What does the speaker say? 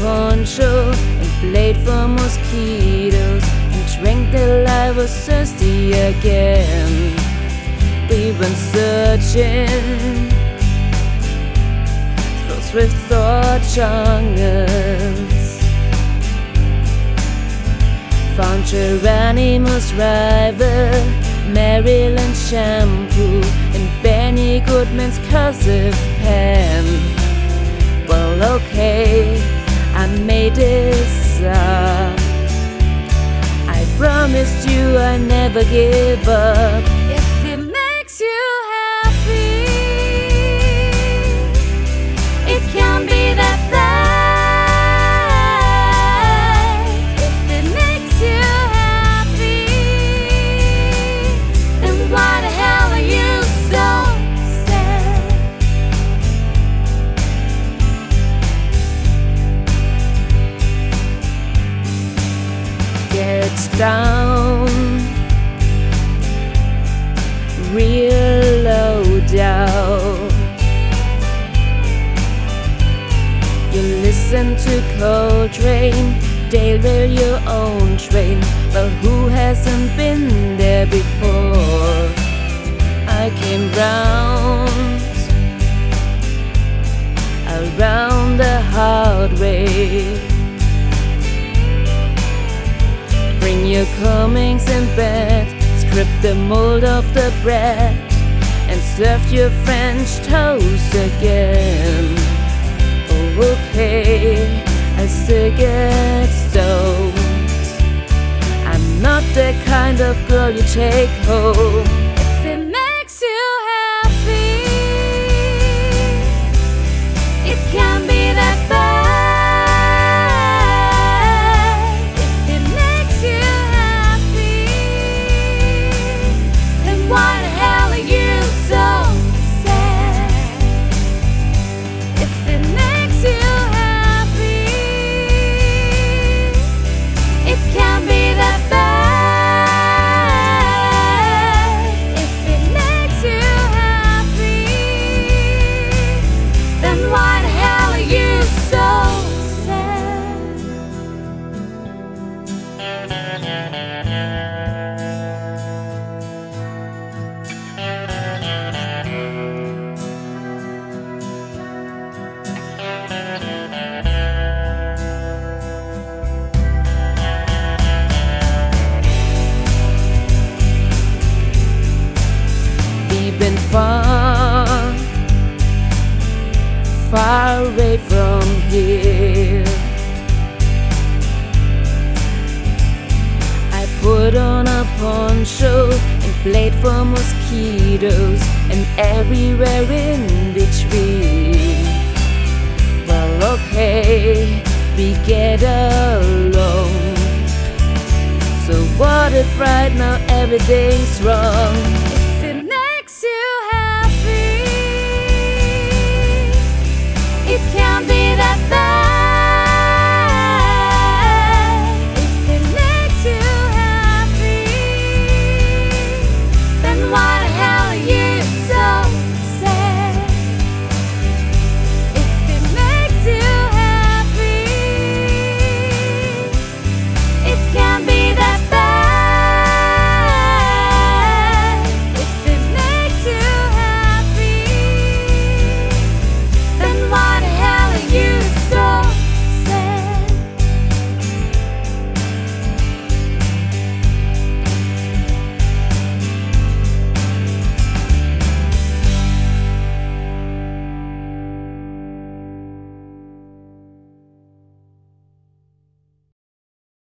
poncho and played for mosquitoes and drank till I was thirsty again. We went searching through swift or jungles, found Geronimo's rival, Maryland shampoo, and Benny Goodman's cursive pen. Well, okay, I made this up. I promised you I never give up. If it makes you happy, it can be that bad. If it makes you happy, then why the hell are you so sad? Get down, real low down. You listen to Coltrane, derail your own train. Well, who hasn't been there before? I came around the hard way. Bring your comings in bed, strip the mold off the bread, and serve your French toast again. Oh, okay, I still get stoned. I'm not the kind of girl you take home. If it makes you happy, it can be that bad. If it makes you happy, then why the hell are you so sad? If it makes you happy, it can be that bad. If it makes you happy, then why the hell are you so sad? We've been far, far away from here. I put on a poncho and played for mosquitoes and everywhere in between. Well, okay, we get along. So what if right now everything's wrong? If it makes you happy, it can be